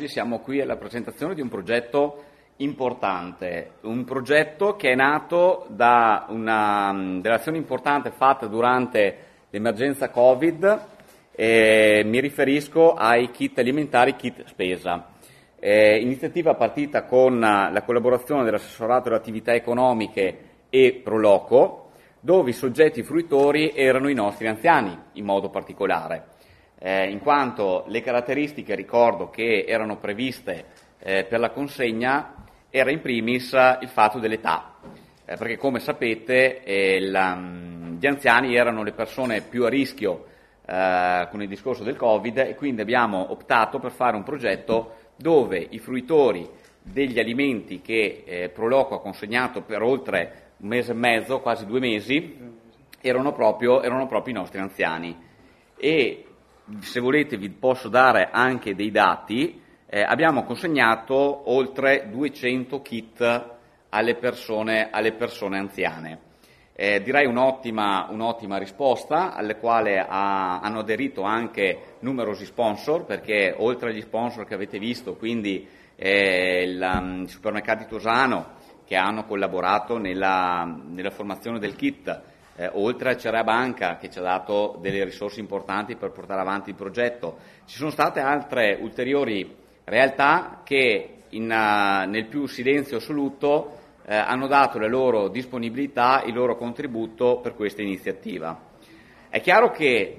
oggi siamo qui alla presentazione di un progetto importante, un progetto che è nato da una relazione importante fatta durante l'emergenza Covid, mi riferisco ai kit alimentari, kit spesa. Iniziativa partita con la collaborazione dell'assessorato alle attività economiche e Proloco, dove i soggetti fruitori erano i nostri anziani in modo particolare, in quanto le caratteristiche, ricordo, che erano previste per la consegna era in primis il fatto dell'età, perché come sapete gli anziani erano le persone più a rischio con il discorso del Covid, e quindi abbiamo optato per fare un progetto dove i fruitori degli alimenti che Proloco ha consegnato per oltre un mese e mezzo, quasi 2 mesi, erano proprio i nostri anziani. E se volete vi posso dare anche dei dati. Abbiamo consegnato oltre 200 kit alle persone anziane. Direi un'ottima risposta, alle quale hanno aderito anche numerosi sponsor, perché oltre agli sponsor che avete visto, quindi i supermercati Tosano, che hanno collaborato nella formazione del kit, oltre a Cerea Banca, che ci ha dato delle risorse importanti per portare avanti il progetto, ci sono state altre ulteriori realtà che nel più silenzio assoluto hanno dato la loro disponibilità, il loro contributo per questa iniziativa. È chiaro che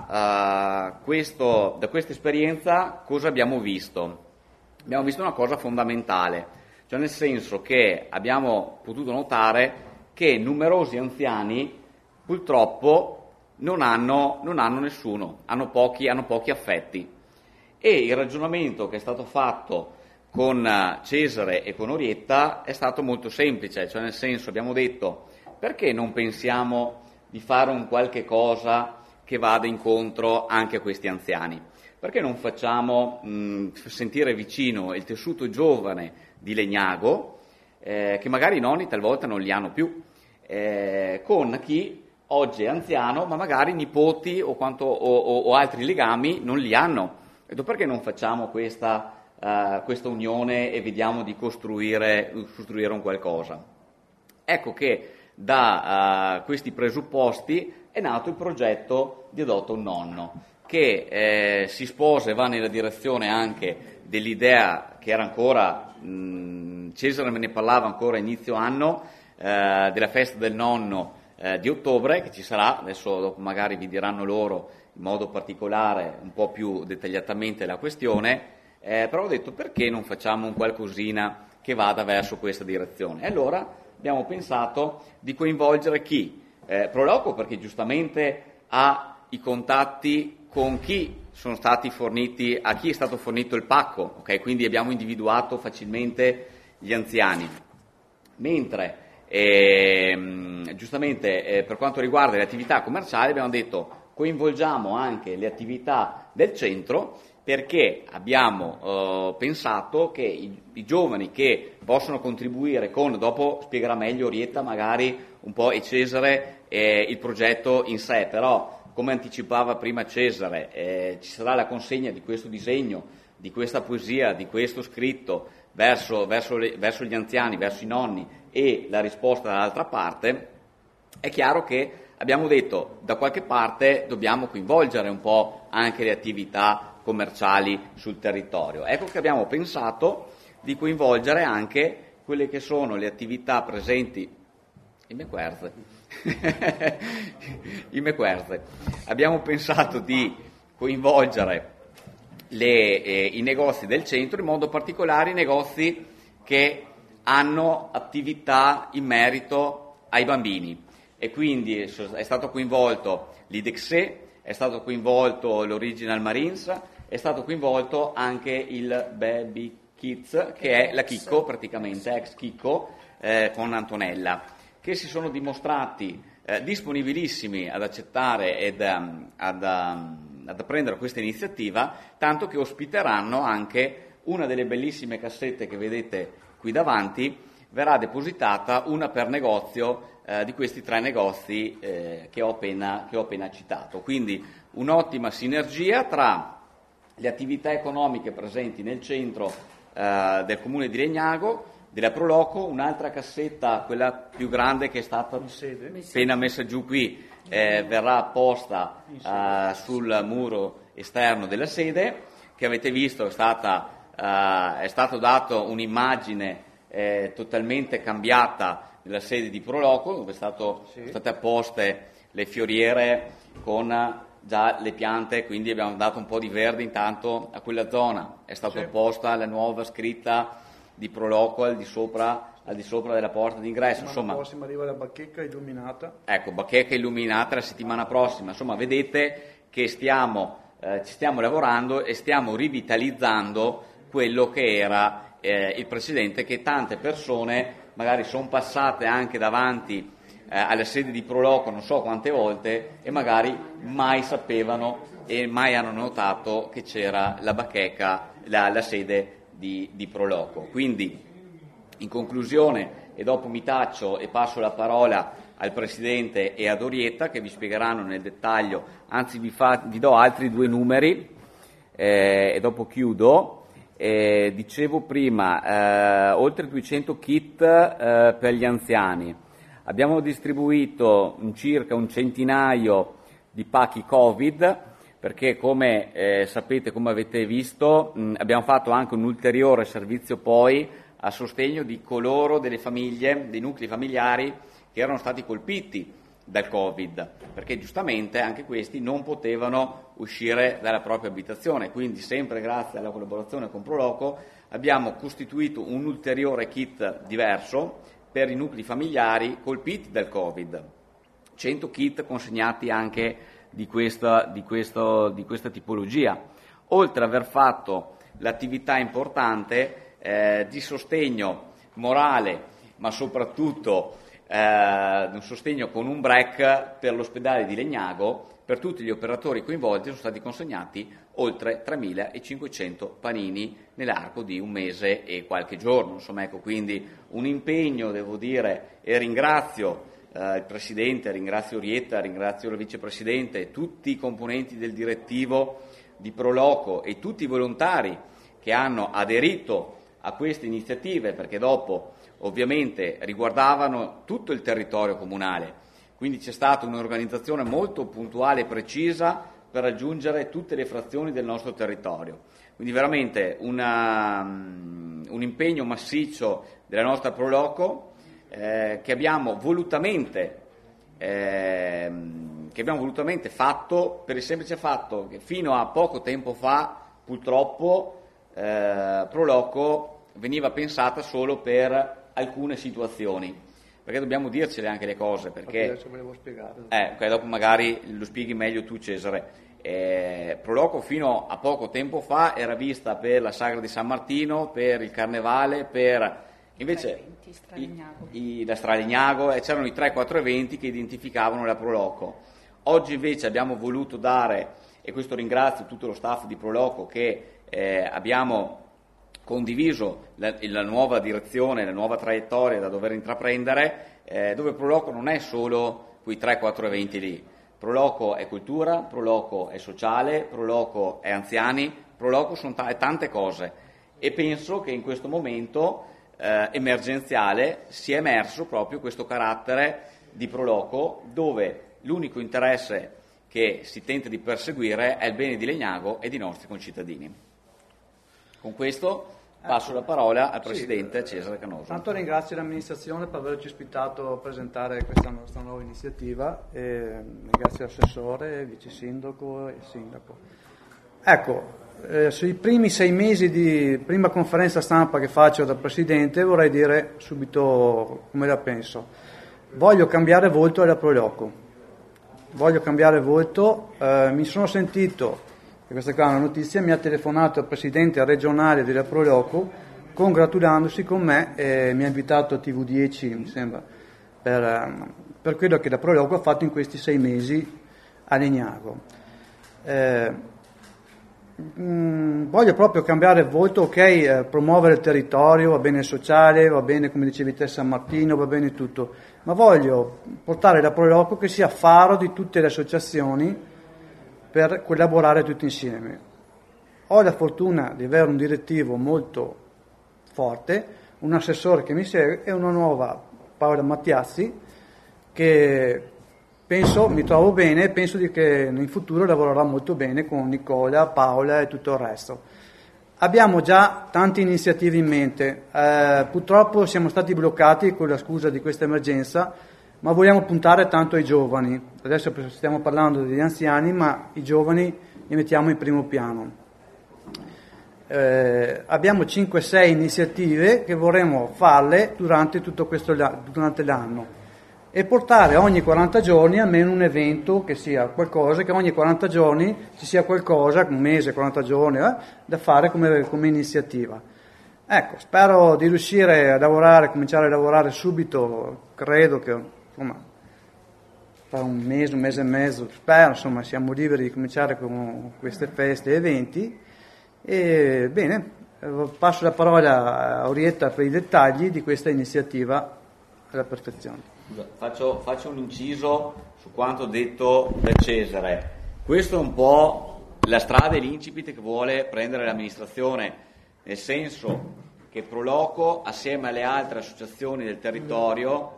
da questa esperienza cosa abbiamo visto? Abbiamo visto una cosa fondamentale, cioè nel senso che abbiamo potuto notare che numerosi anziani purtroppo non hanno nessuno, hanno pochi affetti. E il ragionamento che è stato fatto con Cesare e con Orietta è stato molto semplice, cioè nel senso abbiamo detto: perché non pensiamo di fare un qualche cosa che vada incontro anche a questi anziani? Perché non facciamo sentire vicino il tessuto giovane di Legnago, che magari i nonni talvolta non li hanno più, con chi oggi è anziano ma magari nipoti o altri legami non li hanno. E perché non facciamo questa unione e vediamo di costruire un qualcosa? Ecco che da questi presupposti è nato il progetto di Adotta un Nonno, che si sposa e va nella direzione anche dell'idea che era ancora, Cesare me ne parlava ancora a inizio anno, della festa del nonno di ottobre, che ci sarà, adesso dopo magari vi diranno loro in modo particolare, un po' più dettagliatamente la questione, però ho detto: perché non facciamo un qualcosina che vada verso questa direzione? E allora abbiamo pensato di coinvolgere chi? Proloco, perché giustamente ha i contatti con chi sono stati forniti, a chi è stato fornito il pacco, ok? Quindi abbiamo individuato facilmente gli anziani. Mentre giustamente per quanto riguarda le attività commerciali abbiamo detto: coinvolgiamo anche le attività del centro, perché abbiamo pensato che i giovani che possono contribuire dopo spiegherà meglio Orietta magari un po' e Cesare il progetto in sé, però come anticipava prima Cesare, ci sarà la consegna di questo disegno, di questa poesia, di questo scritto verso gli anziani, verso i nonni, e la risposta dall'altra parte. È chiaro che abbiamo detto: da qualche parte dobbiamo coinvolgere un po' anche le attività commerciali sul territorio. Ecco che abbiamo pensato di coinvolgere anche quelle che sono le attività presenti in Mequerze. Abbiamo pensato di coinvolgere i negozi del centro, in modo particolare i negozi che hanno attività in merito ai bambini, e quindi è stato coinvolto l'IDEXE, è stato coinvolto l'Original Marines, è stato coinvolto anche il Baby Kids, che è la Chicco, praticamente ex Chicco, con Antonella, che si sono dimostrati disponibilissimi ad accettare ed ad prendere questa iniziativa, tanto che ospiteranno anche una delle bellissime cassette che vedete qui davanti. Verrà depositata una per negozio di questi 3 negozi che ho appena citato. Quindi un'ottima sinergia tra le attività economiche presenti nel centro del comune di Legnago, della Proloco. Un'altra cassetta, quella più grande, che è stata appena messa giù qui, verrà posta sul muro esterno della sede, che avete visto è stato dato un'immagine totalmente cambiata della sede di Proloco, dove sono state apposte le fioriere con già le piante, quindi abbiamo dato un po' di verde intanto a quella zona. È stata apposta la nuova scritta di Proloco al di sopra della porta d'ingresso. La prossima arriva la bacheca illuminata. Ecco, bacheca illuminata la settimana prossima. Insomma, vedete che ci stiamo lavorando e stiamo rivitalizzando quello che era il precedente, che tante persone magari sono passate anche davanti alla sede di Proloco non so quante volte e magari mai sapevano e mai hanno notato che c'era la bacheca, la sede di Proloco. Quindi, in conclusione, e dopo mi taccio e passo la parola al Presidente e ad Orietta, che vi spiegheranno nel dettaglio, anzi vi do altri 2 numeri e dopo chiudo. Dicevo prima, oltre 200 kit per gli anziani. Abbiamo distribuito circa un centinaio di pacchi Covid, perché come sapete, come avete visto, abbiamo fatto anche un ulteriore servizio poi a sostegno di coloro, delle famiglie, dei nuclei familiari che erano stati colpiti dal Covid, perché giustamente anche questi non potevano uscire dalla propria abitazione. Quindi, sempre grazie alla collaborazione con Proloco, abbiamo costituito un ulteriore kit diverso per i nuclei familiari colpiti dal Covid. 100 kit consegnati anche di questa tipologia, oltre ad aver fatto l'attività importante di sostegno morale, ma soprattutto un sostegno con un break per l'ospedale di Legnago. Per tutti gli operatori coinvolti sono stati consegnati oltre 3.500 panini nell'arco di un mese e qualche giorno. Insomma, ecco, quindi un impegno, devo dire, e ringrazio il Presidente, ringrazio Orietta, ringrazio la Vicepresidente, tutti i componenti del direttivo di Proloco e tutti i volontari che hanno aderito a queste iniziative, perché dopo ovviamente riguardavano tutto il territorio comunale. Quindi c'è stata un'organizzazione molto puntuale e precisa per raggiungere tutte le frazioni del nostro territorio. Quindi veramente un impegno massiccio della nostra Proloco che abbiamo volutamente fatto per il semplice fatto che fino a poco tempo fa purtroppo Proloco veniva pensata solo per alcune situazioni. Perché dobbiamo dircele anche le cose, perché adesso volevo spiegare. Dopo magari lo spieghi meglio tu, Cesare. Proloco fino a poco tempo fa era vista per la Sagra di San Martino, per il Carnevale, per invece la Stralignago, e c'erano i 3-4 eventi che identificavano la Proloco. Oggi invece abbiamo voluto dare, e questo ringrazio tutto lo staff di Proloco, che abbiamo condiviso la nuova direzione, la nuova traiettoria da dover intraprendere, dove Proloco non è solo quei 3-4 eventi lì. Proloco è cultura, Proloco è sociale, Proloco è anziani, Proloco sono tante cose, e penso che in questo momento emergenziale sia emerso proprio questo carattere di Proloco, dove l'unico interesse che si tenta di perseguire è il bene di Legnago e dei nostri concittadini. Con questo passo la parola al Presidente Cesare Canoso. Tanto ringrazio l'amministrazione per averci ospitato a presentare questa nostra nuova iniziativa, e ringrazio l'assessore, il vice sindaco e il sindaco. Ecco, sui primi 6 mesi di prima conferenza stampa che faccio da Presidente vorrei dire subito come la penso. Voglio cambiare volto alla Proloco, mi sono sentito, e questa qua è una notizia, mi ha telefonato il Presidente regionale della Proloco congratulandosi con me e mi ha invitato a TV10, mi sembra, per quello che la Proloco ha fatto in questi 6 mesi a Legnago. Voglio proprio cambiare volto, ok, promuovere il territorio, va bene il sociale, va bene, come dicevi te, San Martino, va bene tutto, ma voglio portare la Proloco che sia faro di tutte le associazioni per collaborare tutti insieme. ho la fortuna di avere un direttivo molto forte, un assessore che mi segue e una nuova Paola Mattiazzi che mi trovo bene e penso che in futuro lavorerà molto bene con Nicola, Paola e tutto il resto. Abbiamo già tante iniziative in mente, purtroppo siamo stati bloccati con la scusa di questa emergenza, ma vogliamo puntare tanto ai giovani. Adesso stiamo parlando degli anziani, ma i giovani li mettiamo in primo piano. Abbiamo 5-6 iniziative che vorremmo farle durante l'anno e portare ogni 40 giorni almeno un evento che sia qualcosa, che ogni 40 giorni ci sia qualcosa, un mese, 40 giorni, da fare come iniziativa. Ecco, spero di riuscire a cominciare a lavorare subito, credo che insomma tra un mese e mezzo, spero, insomma, siamo liberi di cominciare con queste feste e eventi. E bene, passo la parola a Orietta per i dettagli di questa iniziativa alla perfezione. Faccio un inciso su quanto detto da Cesare. Questo è un po' la strada e l'incipit che vuole prendere l'amministrazione, nel senso che Proloco, assieme alle altre associazioni del territorio,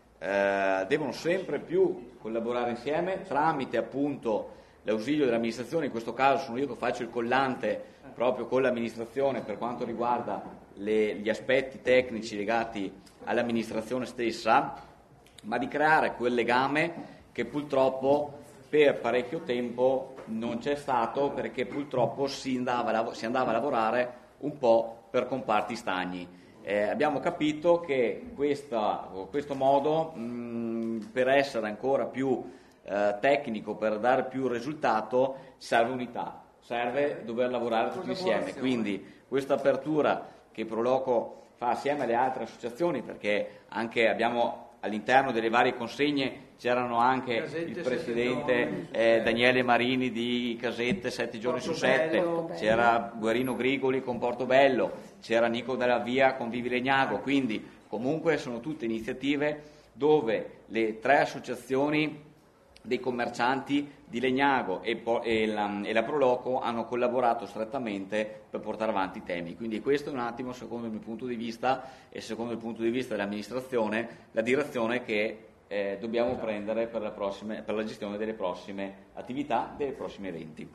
devono sempre più collaborare insieme tramite appunto l'ausilio dell'amministrazione. In questo caso sono io che faccio il collante proprio con l'amministrazione per quanto riguarda gli aspetti tecnici legati all'amministrazione stessa, ma di creare quel legame che purtroppo per parecchio tempo non c'è stato, perché purtroppo si andava a lavorare un po' per comparti stagni. Abbiamo capito che questo modo, per essere ancora più tecnico, per dare più risultato, serve unità, serve dover lavorare tutti insieme. Quindi questa apertura che Proloco fa assieme alle altre associazioni, perché anche abbiamo all'interno delle varie consegne c'erano anche il presidente Daniele Marini di Casette 7 giorni su 7, c'era Guerino Grigoli con Portobello, c'era Nico Della Via con Vivi Legnago. Quindi comunque sono tutte iniziative dove le 3 associazioni dei commercianti di Legnago e la Proloco hanno collaborato strettamente per portare avanti i temi. Quindi questo è un attimo, secondo il mio punto di vista e secondo il punto di vista dell'amministrazione, la direzione che dobbiamo prendere per la gestione delle prossime attività, dei prossimi eventi.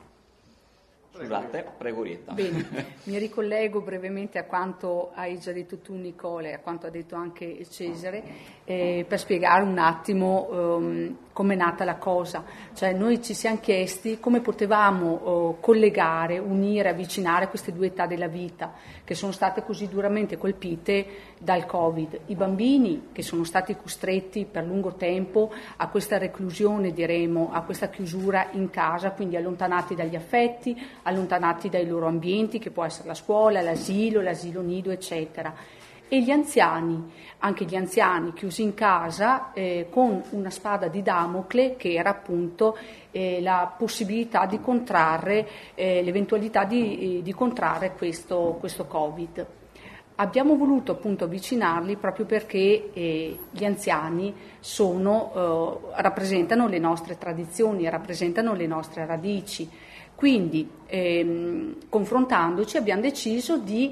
Scusate, prego Orietta. Bene, mi ricollego brevemente a quanto hai già detto tu Nicola e a quanto ha detto anche Cesare, per spiegare un attimo come è nata la cosa. Cioè noi ci siamo chiesti come potevamo collegare, unire, avvicinare queste 2 età della vita che sono state così duramente colpite dal Covid. I bambini che sono stati costretti per lungo tempo a questa reclusione, diremo, a questa chiusura in casa, quindi allontanati dagli affetti, allontanati dai loro ambienti, che può essere la scuola, l'asilo nido, eccetera. E gli anziani, anche gli anziani chiusi in casa con una spada di Damocle, che era appunto la possibilità di contrarre, l'eventualità di contrarre questo Covid. Abbiamo voluto appunto avvicinarli proprio perché gli anziani rappresentano le nostre tradizioni, rappresentano le nostre radici. Quindi, confrontandoci, abbiamo deciso di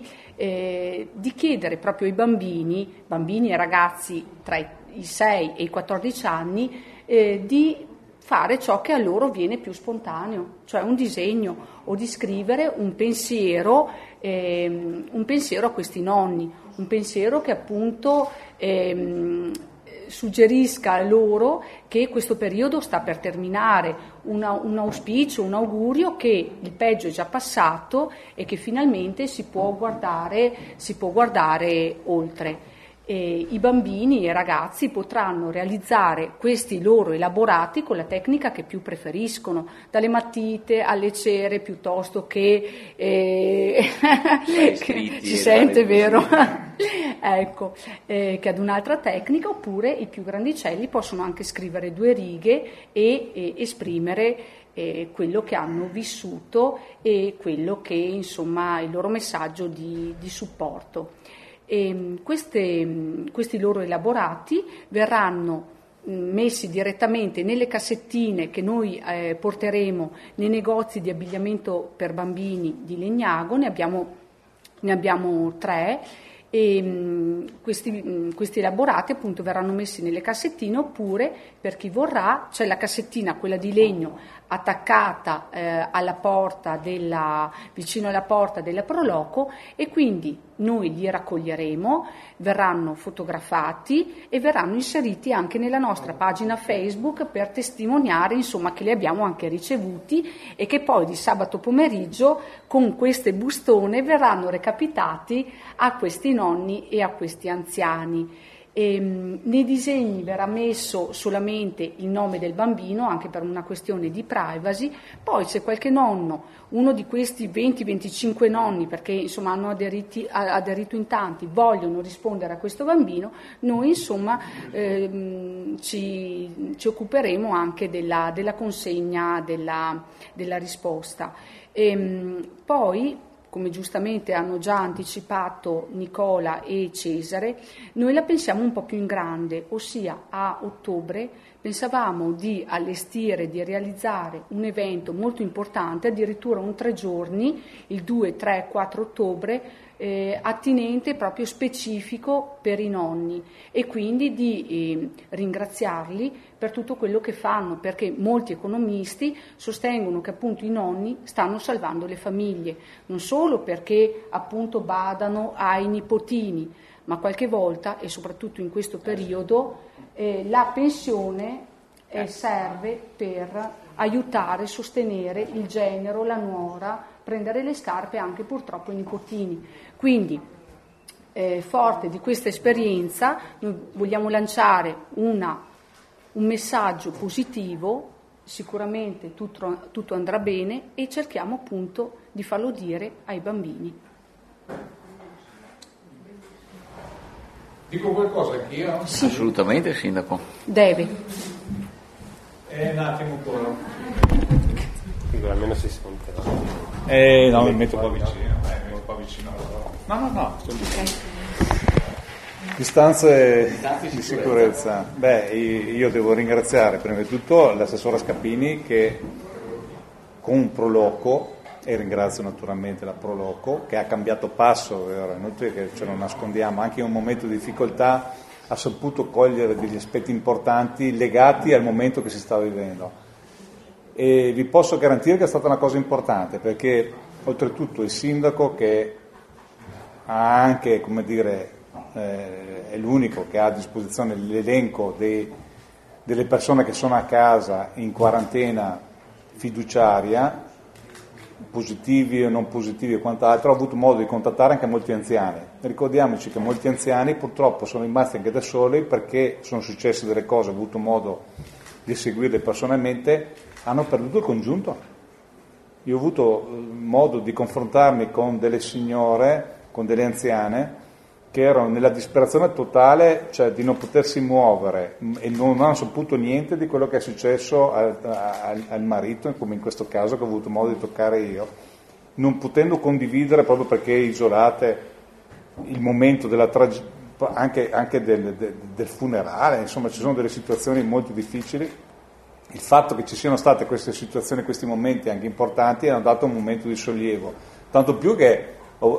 chiedere proprio ai bambini e ragazzi tra i 6 e i 14 anni di fare ciò che a loro viene più spontaneo, cioè un disegno o di scrivere un pensiero a questi nonni, un pensiero che appunto suggerisca loro che questo periodo sta per terminare, un auspicio, un augurio che il peggio è già passato e che finalmente si può guardare oltre. I bambini e i ragazzi potranno realizzare questi loro elaborati con la tecnica che più preferiscono, dalle matite alle cere, piuttosto che si sente, vero? Ecco, che ad un'altra tecnica, oppure i più grandicelli possono anche scrivere 2 righe e esprimere quello che hanno vissuto e quello che insomma il loro messaggio di supporto. Questi loro elaborati verranno messi direttamente nelle cassettine che noi porteremo nei negozi di abbigliamento per bambini di Legnago. Ne abbiamo 3 e questi elaborati appunto verranno messi nelle cassettine, oppure per chi vorrà c'è la cassettina, quella di legno, attaccata alla porta vicino alla porta della Proloco, e quindi noi li raccoglieremo, verranno fotografati e verranno inseriti anche nella nostra pagina Facebook per testimoniare insomma che li abbiamo anche ricevuti, e che poi di sabato pomeriggio con queste bustone verranno recapitati a questi nonni e a questi anziani. Nei disegni verrà messo solamente il nome del bambino, anche per una questione di privacy. Poi se qualche nonno, uno di questi 20-25 nonni, perché insomma hanno aderito in tanti, vogliono rispondere a questo bambino, noi insomma ci occuperemo anche della consegna della risposta. Poi, come giustamente hanno già anticipato Nicola e Cesare, noi la pensiamo un po' più in grande, ossia a ottobre pensavamo di allestire, di realizzare un evento molto importante, addirittura un 3 giorni, il 2, 3, 4 ottobre, attinente proprio specifico per i nonni, e quindi di ringraziarli per tutto quello che fanno, perché molti economisti sostengono che appunto i nonni stanno salvando le famiglie, non solo perché appunto badano ai nipotini, ma qualche volta, e soprattutto in questo periodo, la pensione serve per aiutare, sostenere il genero, la nuora, prendere le scarpe anche purtroppo ai nipotini. Quindi, forte di questa esperienza, noi vogliamo lanciare un messaggio positivo, sicuramente tutto andrà bene, e cerchiamo appunto di farlo dire ai bambini. Dico qualcosa anch'io? Sì. Assolutamente, Sindaco. Deve. Un attimo ancora. Almeno si sente. No, mi metto qua vicino. No, sto lì. Distanze di sicurezza. Beh, io devo ringraziare prima di tutto l'assessora Scappini, che con Proloco, e ringrazio naturalmente la Proloco, che ha cambiato passo, è inutile che ce lo nascondiamo, anche in un momento di difficoltà ha saputo cogliere degli aspetti importanti legati al momento che si sta vivendo. E vi posso garantire che è stata una cosa importante, perché oltretutto il sindaco, che ha anche, come dire, è l'unico che ha a disposizione l'elenco delle persone che sono a casa in quarantena fiduciaria, positivi o non positivi e quant'altro, ha avuto modo di contattare anche molti anziani. Ricordiamoci che molti anziani purtroppo sono rimasti anche da soli, perché sono successe delle cose, ho avuto modo di seguirle personalmente, hanno perduto il congiunto. Io ho avuto modo di confrontarmi con delle signore, con delle anziane, che erano nella disperazione totale, cioè di non potersi muovere, e non hanno saputo niente di quello che è successo al marito, come in questo caso che ho avuto modo di toccare io, non potendo condividere, proprio perché isolate, il momento della anche del funerale. Insomma, ci sono delle situazioni molto difficili. Il fatto che ci siano state queste situazioni, questi momenti anche importanti, hanno dato un momento di sollievo, tanto più che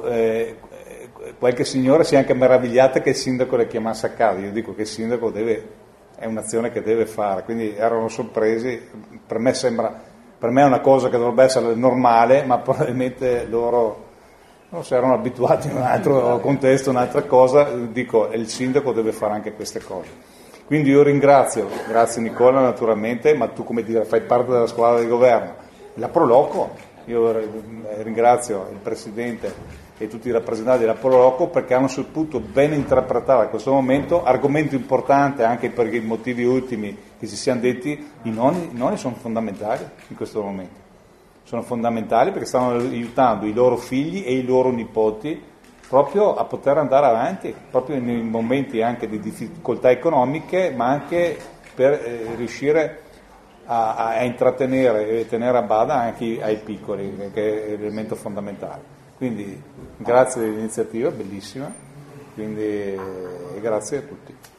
qualche signora si è anche meravigliata che il sindaco le chiamasse a casa. Io dico che il sindaco è un'azione che deve fare, quindi erano sorpresi. Per me è una cosa che dovrebbe essere normale, ma probabilmente loro non si erano abituati in un altro contesto, un'altra cosa. Dico, il sindaco deve fare anche queste cose. Quindi io grazie Nicola naturalmente, ma tu, come dire, fai parte della squadra di governo, la Proloco. Io ringrazio il Presidente e tutti i rappresentanti della Proloco, perché hanno saputo ben interpretare a questo momento argomento importante, anche per i motivi ultimi che ci siamo detti. I nonni sono fondamentali in questo momento, sono fondamentali perché stanno aiutando i loro figli e i loro nipoti proprio a poter andare avanti, proprio nei momenti anche di difficoltà economiche, ma anche per riuscire a intrattenere e tenere a bada anche ai piccoli, che è l'elemento fondamentale. Quindi grazie dell'iniziativa, bellissima, quindi grazie a tutti.